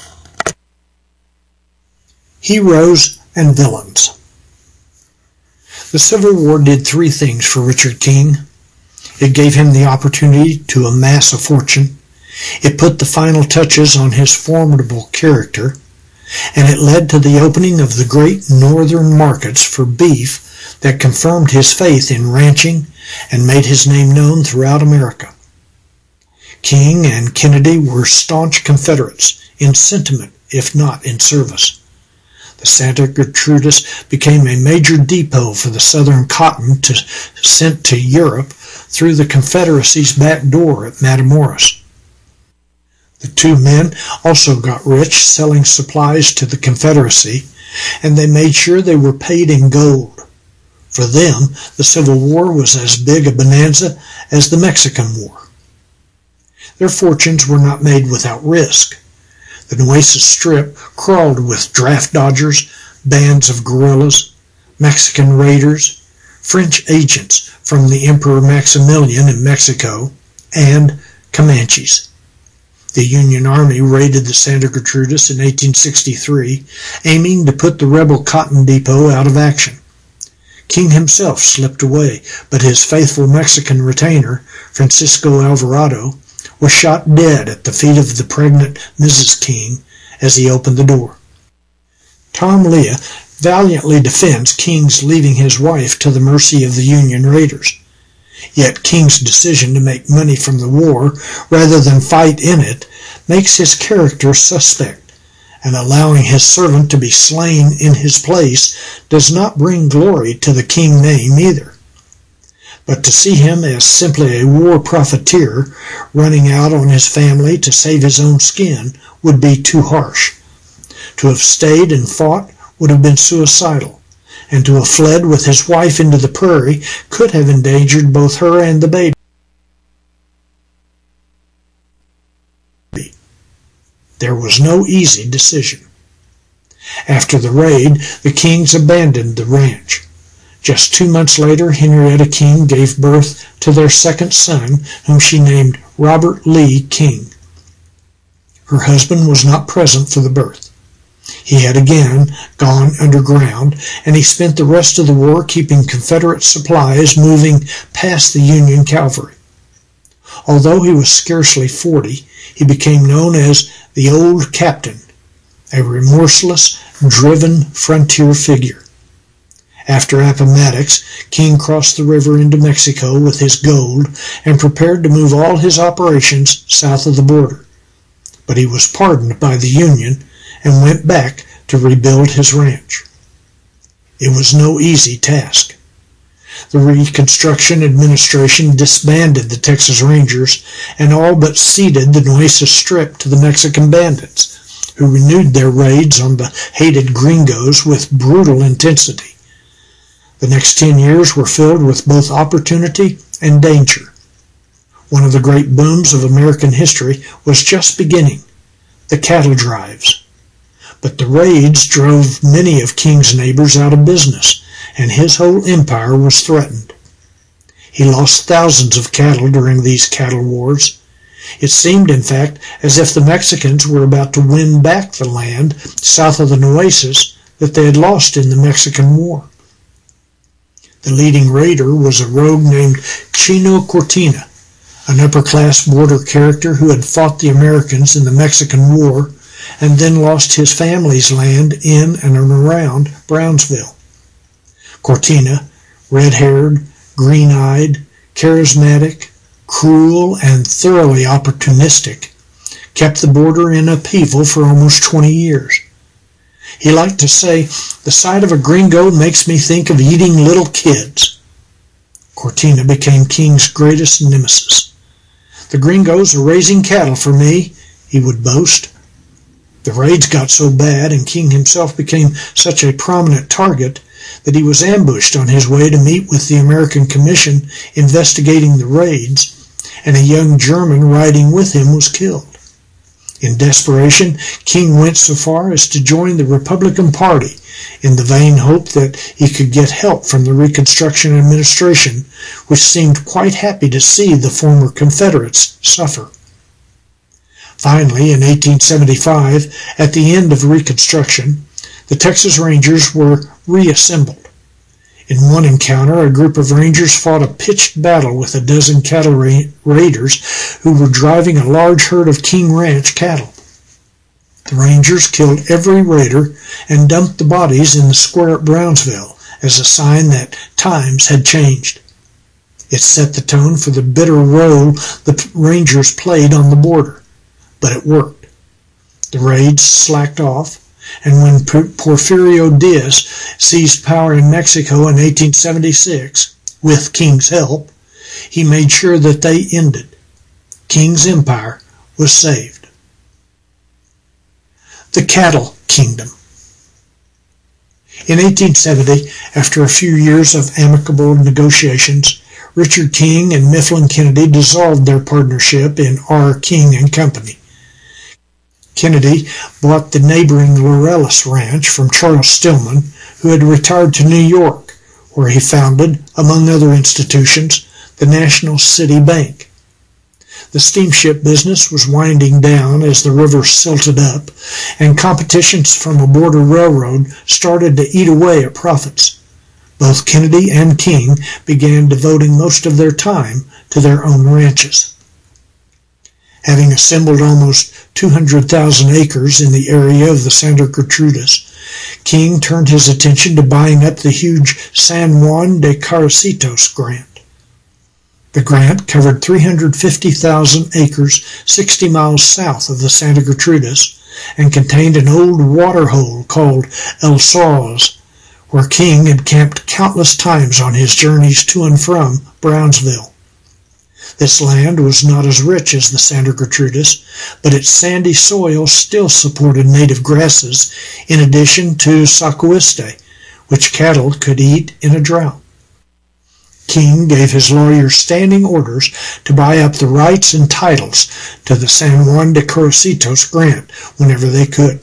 Heroes and villains. The Civil War did three things for Richard King. It gave him the opportunity to amass a fortune, it put the final touches on his formidable character, and it led to the opening of the great northern markets for beef that confirmed his faith in ranching and made his name known throughout America. King and Kennedy were staunch Confederates in sentiment, if not in service. The Santa Gertrudis became a major depot for the Southern cotton to, sent to Europe through the Confederacy's back door at Matamoros. The two men also got rich selling supplies to the Confederacy, and they made sure they were paid in gold. For them, the Civil War was as big a bonanza as the Mexican War. Their fortunes were not made without risk. The Nueces Strip crawled with draft dodgers, bands of guerrillas, Mexican raiders, French agents from the Emperor Maximilian in Mexico, and Comanches. The Union Army raided the Santa Gertrudis in eighteen sixty-three, aiming to put the rebel cotton depot out of action. King himself slipped away, but his faithful Mexican retainer, Francisco Alvarado, was shot dead at the feet of the pregnant Missus King as he opened the door. Tom Leah valiantly defends King's leaving his wife to the mercy of the Union raiders. Yet King's decision to make money from the war rather than fight in it makes his character suspect, and allowing his servant to be slain in his place does not bring glory to the King name either. But to see him as simply a war profiteer running out on his family to save his own skin would be too harsh. To have stayed and fought would have been suicidal, and to have fled with his wife into the prairie could have endangered both her and the baby. There was no easy decision. After the raid, the Kings abandoned the ranch. Just two months later, Henrietta King gave birth to their second son, whom she named Robert Lee King. Her husband was not present for the birth. He had again gone underground, and he spent the rest of the war keeping Confederate supplies moving past the Union cavalry. Although he was scarcely forty, he became known as the Old Captain, a remorseless, driven frontier figure. After Appomattox, King crossed the river into Mexico with his gold and prepared to move all his operations south of the border. But he was pardoned by the Union and went back to rebuild his ranch. It was no easy task. The Reconstruction Administration disbanded the Texas Rangers and all but ceded the Nueces Strip to the Mexican bandits, who renewed their raids on the hated gringos with brutal intensity. The next ten years were filled with both opportunity and danger. One of the great booms of American history was just beginning, the cattle drives. But the raids drove many of King's neighbors out of business, and his whole empire was threatened. He lost thousands of cattle during these cattle wars. It seemed, in fact, as if the Mexicans were about to win back the land south of the Nueces that they had lost in the Mexican War. The leading raider was a rogue named Chino Cortina, an upper-class border character who had fought the Americans in the Mexican War and then lost his family's land in and around Brownsville. Cortina, red-haired, green-eyed, charismatic, cruel, and thoroughly opportunistic, kept the border in upheaval for almost twenty years. He liked to say, "The sight of a gringo makes me think of eating little kids." Cortina became King's greatest nemesis. "The gringos are raising cattle for me," he would boast. The raids got so bad and King himself became such a prominent target that he was ambushed on his way to meet with the American Commission investigating the raids, and a young German riding with him was killed. In desperation, King went so far as to join the Republican Party in the vain hope that he could get help from the Reconstruction administration, which seemed quite happy to see the former Confederates suffer. Finally, in eighteen seventy-five, at the end of Reconstruction, the Texas Rangers were reassembled. In one encounter, a group of Rangers fought a pitched battle with a dozen cattle ra- raiders who were driving a large herd of King Ranch cattle. The Rangers killed every raider and dumped the bodies in the square at Brownsville as a sign that times had changed. It set the tone for the bitter role the Rangers played on the border, but it worked. The raids slacked off, and when Porfirio Diaz seized power in Mexico in eighteen seventy-six, with King's help, he made sure that they ended. King's empire was saved. The Cattle Kingdom. In eighteen seventy, after a few years of amicable negotiations, Richard King and Mifflin Kennedy dissolved their partnership in R. King and Company. Kennedy bought the neighboring Laurellis Ranch from Charles Stillman, who had retired to New York, where he founded, among other institutions, the National City Bank. The steamship business was winding down as the river silted up, and competitions from a border railroad started to eat away at profits. Both Kennedy and King began devoting most of their time to their own ranches. Having assembled almost two hundred thousand acres in the area of the Santa Gertrudis, King turned his attention to buying up the huge San Juan de Caricitos grant. The grant covered three hundred fifty thousand acres sixty miles south of the Santa Gertrudis and contained an old water hole called El Sauz, where King had camped countless times on his journeys to and from Brownsville. This land was not as rich as the Santa Gertrudis, but its sandy soil still supported native grasses in addition to sacuiste, which cattle could eat in a drought. King gave his lawyers standing orders to buy up the rights and titles to the San Juan de Caricitos grant whenever they could.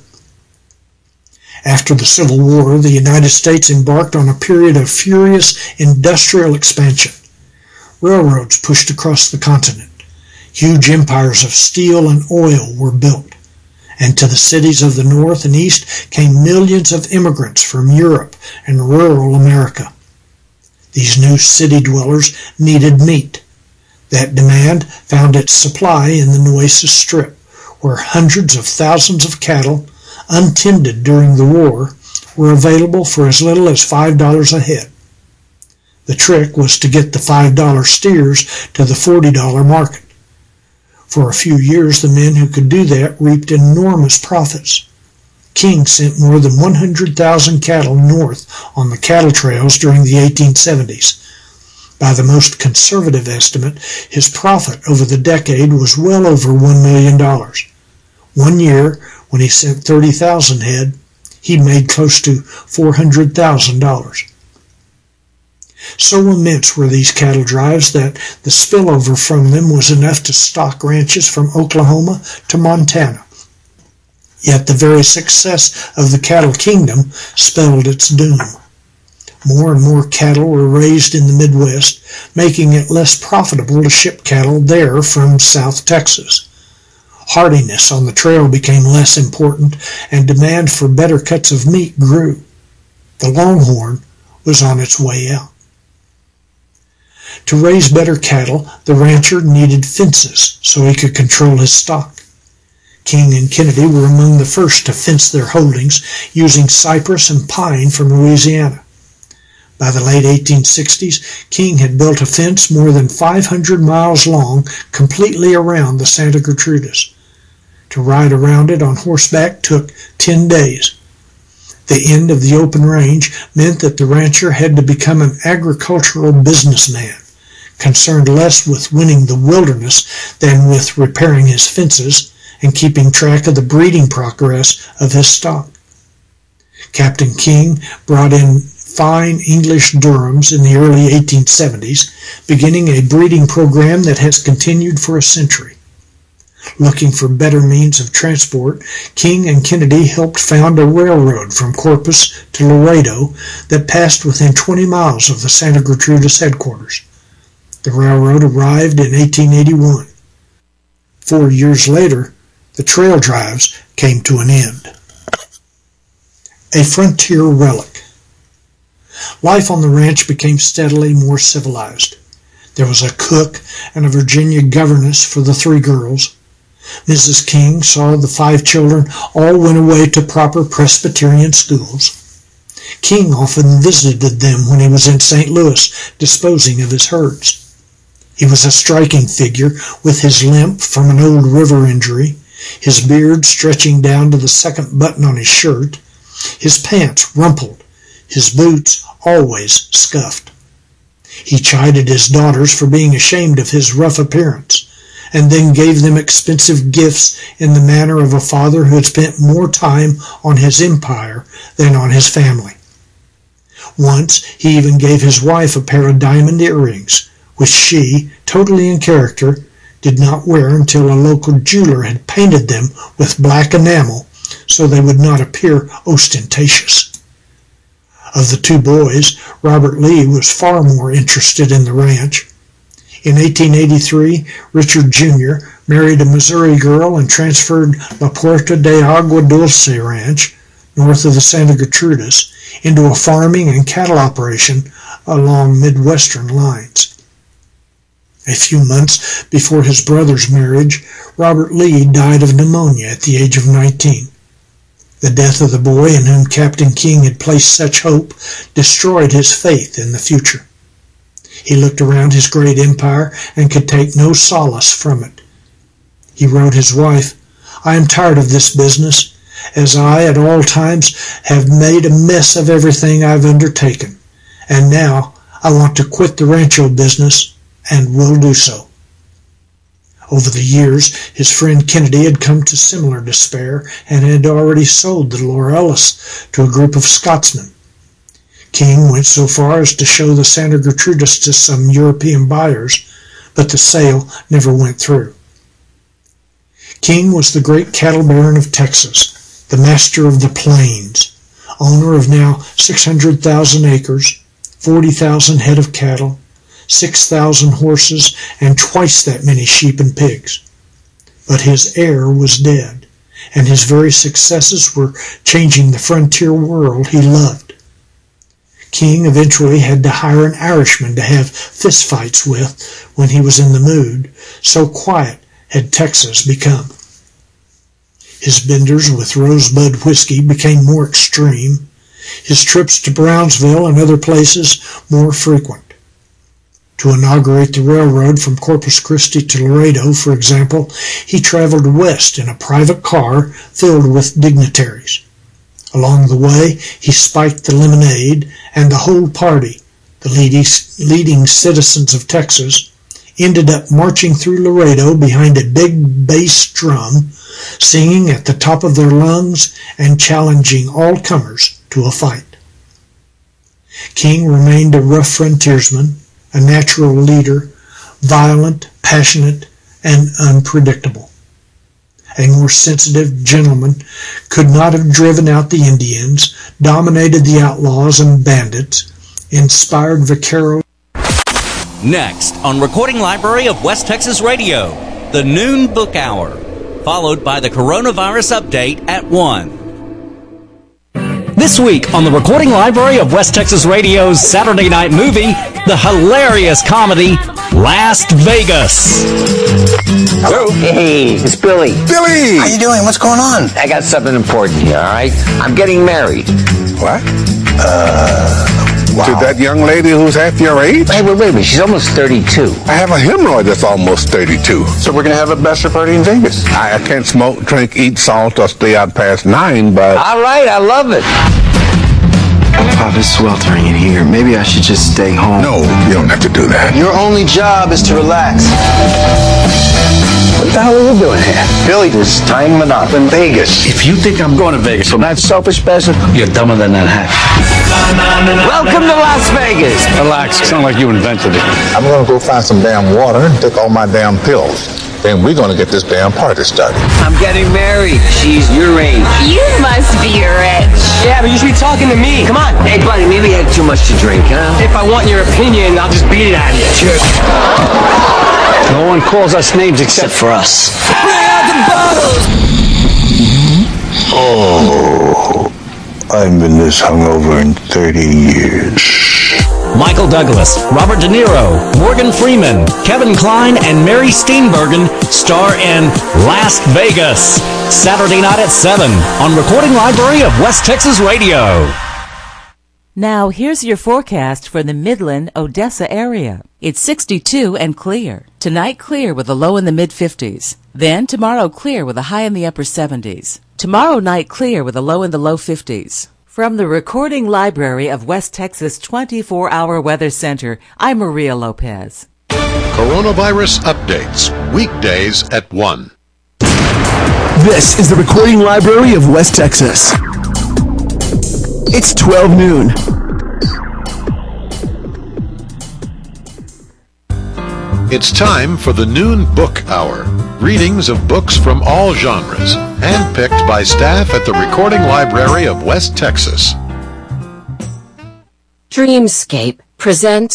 After the Civil War, the United States embarked on a period of furious industrial expansion. Railroads pushed across the continent. Huge empires of steel and oil were built. And to the cities of the North and East came millions of immigrants from Europe and rural America. These new city dwellers needed meat. That demand found its supply in the Nueces Strip, where hundreds of thousands of cattle, untended during the war, were available for as little as five dollars a head. The trick was to get the five dollar steers to the forty dollar market. For a few years, the men who could do that reaped enormous profits. King sent more than one hundred thousand cattle north on the cattle trails during the eighteen seventies. By the most conservative estimate, his profit over the decade was well over one million dollars. One year, when he sent thirty thousand head, he made close to four hundred thousand dollars. So immense were these cattle drives that the spillover from them was enough to stock ranches from Oklahoma to Montana. Yet the very success of the cattle kingdom spelled its doom. More and more cattle were raised in the Midwest, making it less profitable to ship cattle there from South Texas. Hardiness on the trail became less important, and demand for better cuts of meat grew. The Longhorn was on its way out. To raise better cattle, the rancher needed fences so he could control his stock. King and Kennedy were among the first to fence their holdings using cypress and pine from Louisiana. By the late eighteen sixties, King had built a fence more than five hundred miles long completely around the Santa Gertrudis. To ride around it on horseback took ten days. The end of the open range meant that the rancher had to become an agricultural businessman, concerned less with winning the wilderness than with repairing his fences and keeping track of the breeding progress of his stock. Captain King brought in fine English Durhams in the early eighteen seventies, beginning a breeding program that has continued for a century. Looking for better means of transport, King and Kennedy helped found a railroad from Corpus to Laredo that passed within twenty miles of the Santa Gertrudis headquarters. The railroad arrived in eighteen eighty-one. Four years later, the trail drives came to an end. A frontier relic. Life on the ranch became steadily more civilized. There was a cook and a Virginia governess for the three girls. Missus King saw the five children all went away to proper Presbyterian schools. King often visited them when he was in Saint Louis disposing of his herds. He was a striking figure with his limp from an old river injury, his beard stretching down to the second button on his shirt, his pants rumpled, his boots always scuffed. He chided his daughters for being ashamed of his rough appearance, and then gave them expensive gifts in the manner of a father who had spent more time on his empire than on his family. Once he even gave his wife a pair of diamond earrings, which she, totally in character, did not wear until a local jeweler had painted them with black enamel so they would not appear ostentatious. Of the two boys, Robert Lee was far more interested in the ranch. In eighteen eighty-three, Richard Junior married a Missouri girl and transferred La Puerta de Agua Dulce Ranch, north of the Santa Gertrudis, into a farming and cattle operation along Midwestern lines. A few months before his brother's marriage, Robert Lee died of pneumonia at the age of nineteen. The death of the boy in whom Captain King had placed such hope destroyed his faith in the future. He looked around his great empire and could take no solace from it. He wrote his wife, "I am tired of this business, as I at all times have made a mess of everything I've undertaken, and now I want to quit the rancho business, and will do so." Over the years, his friend Kennedy had come to similar despair and had already sold the Laurelus to a group of Scotsmen. King went so far as to show the Santa Gertrudis to some European buyers, but the sale never went through. King was the great cattle baron of Texas, the master of the plains, owner of now six hundred thousand acres, forty thousand head of cattle, six thousand horses, and twice that many sheep and pigs. But his heir was dead, and his very successes were changing the frontier world he loved. King eventually had to hire an Irishman to have fistfights with when he was in the mood, so quiet had Texas become. His benders with Rosebud whiskey became more extreme, his trips to Brownsville and other places more frequent. To inaugurate the railroad from Corpus Christi to Laredo, for example, he traveled west in a private car filled with dignitaries. Along the way, he spiked the lemonade, and the whole party, the leading citizens of Texas, ended up marching through Laredo behind a big bass drum, singing at the top of their lungs and challenging all comers to a fight. King remained a rough frontiersman, a natural leader, violent, passionate, and unpredictable. A more sensitive gentleman could not have driven out the Indians, dominated the outlaws and bandits, inspired vaqueros. Next on Recording Library of West Texas Radio, the Noon Book Hour, followed by the Coronavirus Update at one. This week on the Recording Library of West Texas Radio's Saturday Night Movie, the hilarious comedy Las Vegas. Hello? Hey, it's Billy. Billy! How you doing? What's going on? I got something important here, all right? I'm getting married. What? Uh, wow. To that young lady who's half your age? Hey, wait, wait a minute. She's almost thirty-two. I have a hemorrhoid that's almost thirty-two. So we're going to have a bachelor party in Vegas. I, I can't smoke, drink, eat salt, or stay out past nine, but... All right, I love it. Pop, it's sweltering in here. Maybe I should just stay home. No, you don't have to do that. Your only job is to relax. What are What the hell are you doing here? Billy, this is Tyne Monaco in Vegas. If you think I'm going to Vegas from that selfish bastard, you're dumber than that hat. Welcome to Las Vegas. Relax. It's not like you invented it. I'm going to go find some damn water and take all my damn pills. Then we're going to get this damn party started. I'm getting married. She's your age. You must be rich. Yeah, but you should be talking to me. Come on. Hey, buddy, maybe I had too much to drink, huh? If I want your opinion, I'll just beat it out of you. Cheers. No one calls us names except for us. Bring out the bottles! Oh, I've been this hungover in thirty years. Michael Douglas, Robert De Niro, Morgan Freeman, Kevin Kline, and Mary Steenburgen star in Las Vegas, Saturday night at seven on Recording Library of West Texas Radio. Now, here's your forecast for the Midland, Odessa area. It's sixty-two and clear. Tonight, clear with a low in the mid-fifties. Then, tomorrow, clear with a high in the upper seventies. Tomorrow night, clear with a low in the low fifties. From the Recording Library of West Texas twenty-four hour Weather Center, I'm Maria Lopez. Coronavirus updates, weekdays at one. This is the Recording Library of West Texas. It's twelve noon. It's time for the Noon Book Hour. Readings of books from all genres, handpicked by staff at the Recording Library of West Texas. Dreamscape presents